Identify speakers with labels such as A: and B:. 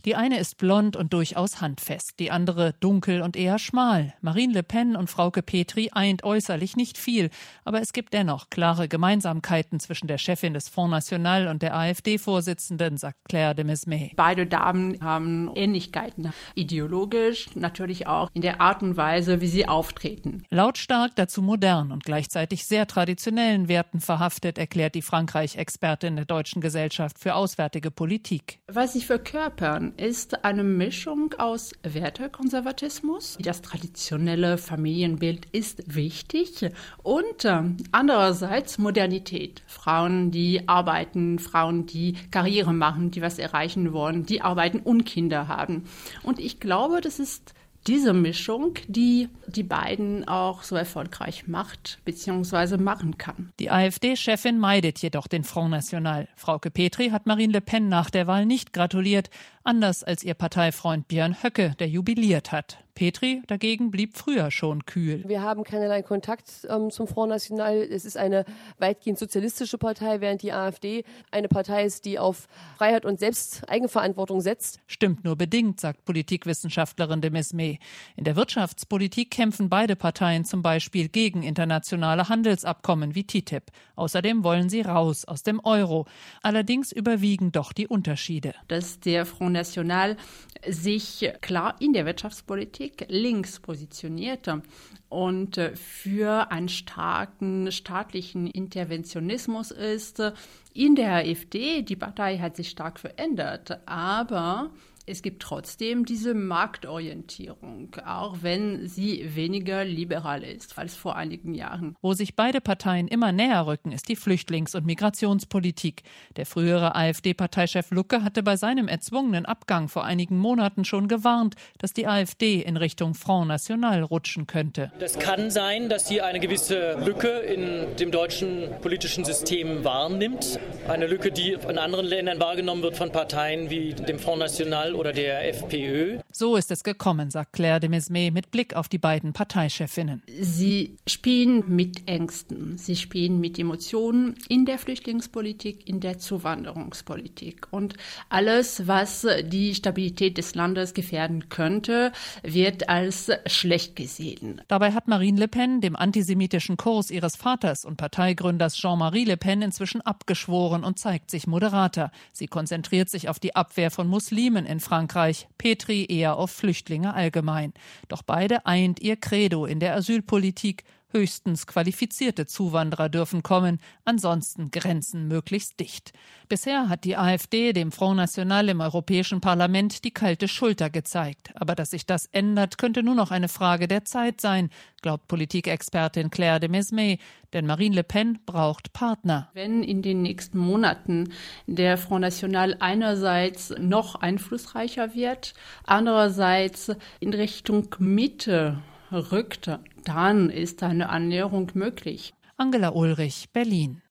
A: Die eine ist blond und durchaus handfest, die andere dunkel und eher schmal. Marine Le Pen und Frauke Petry eint äußerlich nicht viel, aber es gibt dennoch klare Gemeinsamkeiten zwischen der Chefin des Front National und der AfD-Vorsitzenden, sagt Claire de Mesmes.
B: Beide Damen haben Ähnlichkeiten, ideologisch, natürlich auch in der Art und Weise, wie sie auftreten.
A: Lautstark, dazu modern und gleichzeitig sehr traditionellen Werten verhaftet, erklärt die Frankreich-Expertin der Deutschen Gesellschaft für Auswärtige Politik.
B: Was sie verkörpern, ist eine Mischung aus Wertekonservatismus. Das traditionelle Familienbild ist wichtig und andererseits Modernität. Frauen, die arbeiten, Frauen, die Karriere machen, die was erreichen wollen, die arbeiten und Kinder haben. Und ich glaube, das ist diese Mischung, die die beiden auch so erfolgreich macht bzw. machen kann.
A: Die AfD-Chefin meidet jedoch den Front National. Frauke Petry hat Marine Le Pen nach der Wahl nicht gratuliert, anders als ihr Parteifreund Björn Höcke, der jubiliert hat. Petry dagegen blieb früher schon kühl.
C: Wir haben keinerlei Kontakt zum Front National. Es ist eine weitgehend sozialistische Partei, während die AfD eine Partei ist, die auf Freiheit und Eigenverantwortung setzt.
A: Stimmt nur bedingt, sagt Politikwissenschaftlerin de Mesmes. In der Wirtschaftspolitik kämpfen beide Parteien zum Beispiel gegen internationale Handelsabkommen wie TTIP. Außerdem wollen sie raus aus dem Euro. Allerdings überwiegen doch die Unterschiede.
B: Dass der Front National sich klar in der Wirtschaftspolitik links positionierte und für einen starken staatlichen Interventionismus ist. In der AfD, die Partei hat sich stark verändert, aber es gibt trotzdem diese Marktorientierung, auch wenn sie weniger liberal ist als vor einigen Jahren.
A: Wo sich beide Parteien immer näher rücken, ist die Flüchtlings- und Migrationspolitik. Der frühere AfD-Parteichef Lucke hatte bei seinem erzwungenen Abgang vor einigen Monaten schon gewarnt, dass die AfD in Richtung Front National rutschen könnte.
D: Es kann sein, dass sie eine gewisse Lücke in dem deutschen politischen System wahrnimmt. Eine Lücke, die in anderen Ländern wahrgenommen wird von Parteien wie dem Front National oder der FPÖ.
A: So ist es gekommen, sagt Claire de Mesmes mit Blick auf die beiden Parteichefinnen.
B: Sie spielen mit Ängsten, sie spielen mit Emotionen in der Flüchtlingspolitik, in der Zuwanderungspolitik. Und alles, was die Stabilität des Landes gefährden könnte, wird als schlecht gesehen.
A: Dabei hat Marine Le Pen dem antisemitischen Kurs ihres Vaters und Parteigründers Jean-Marie Le Pen inzwischen abgeschworen und zeigt sich moderater. Sie konzentriert sich auf die Abwehr von Muslimen in Frankreich, Petry eher auf Flüchtlinge allgemein. Doch beide eint ihr Credo in der Asylpolitik: höchstens qualifizierte Zuwanderer dürfen kommen, ansonsten Grenzen möglichst dicht. Bisher hat die AfD dem Front National im Europäischen Parlament die kalte Schulter gezeigt. Aber dass sich das ändert, könnte nur noch eine Frage der Zeit sein, glaubt Politikexpertin Claire de Mesmes. Denn Marine Le Pen braucht Partner.
B: Wenn in den nächsten Monaten der Front National einerseits noch einflussreicher wird, andererseits in Richtung Mitte rückt, dann ist eine Annäherung möglich.
A: Angela Ulrich, Berlin.